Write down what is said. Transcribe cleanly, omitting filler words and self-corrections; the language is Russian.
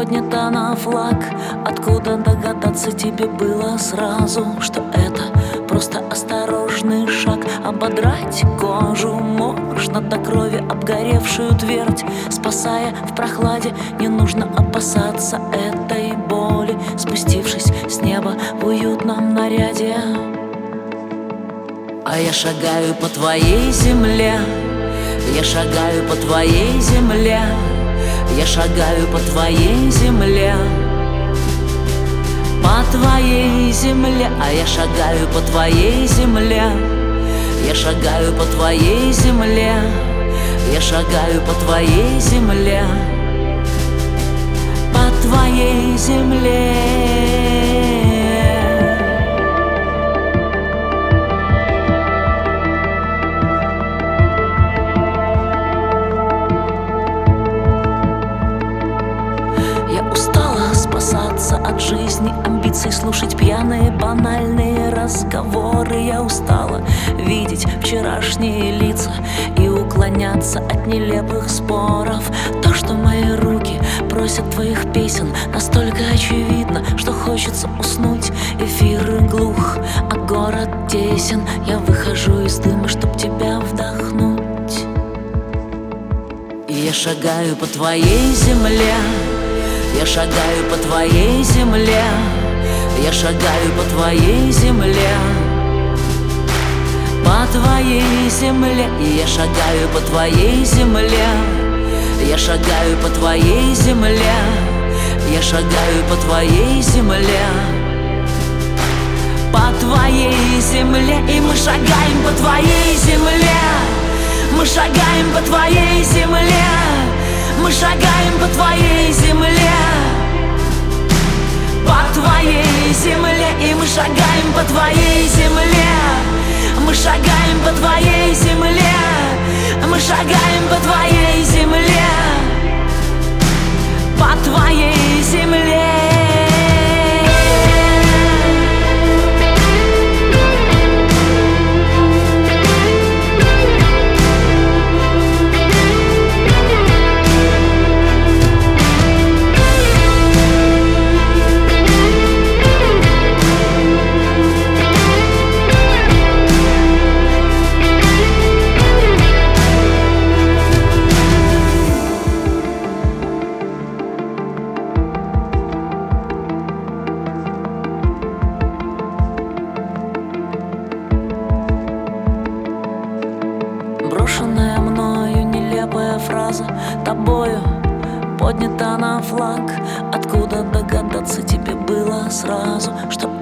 поднята на флаг. Откуда догадаться тебе было сразу, что это просто осторожный шаг? Ободрать кожу можно до крови, обгоревшую твердь спасая в прохладе. Не нужно опасаться этой боли, спустившись с неба в уютном наряде. А я шагаю по твоей земле, я шагаю по твоей земле, я шагаю по твоей земле, по твоей земле. А я шагаю по твоей земле, я шагаю по твоей земле, я шагаю по твоей земле, по твоей земле. Спасаться от жизни, амбиций, слушать пьяные банальные разговоры. Я устала видеть вчерашние лица и уклоняться от нелепых споров. То, что мои руки просят твоих песен, настолько очевидно, что хочется уснуть. Эфир глух, а город тесен. Я выхожу из дыма, чтоб тебя вдохнуть. И я шагаю по твоей земле, я шагаю по твоей земле, я шагаю по твоей земле, по твоей земле. И я шагаю по твоей земле, я шагаю по твоей земле, я шагаю по твоей земле, по твоей земле. И мы шагаем по твоей земле, мы шагаем по твоей земле, мы шагаем по твоей земле, по твоей земле. И мы шагаем по твоей земле, мы шагаем по твоей земле, мы шагаем по твоей земле, по твоей земле. Брошенная мною нелепая фраза, тобою поднята на флаг. Откуда догадаться тебе было сразу, что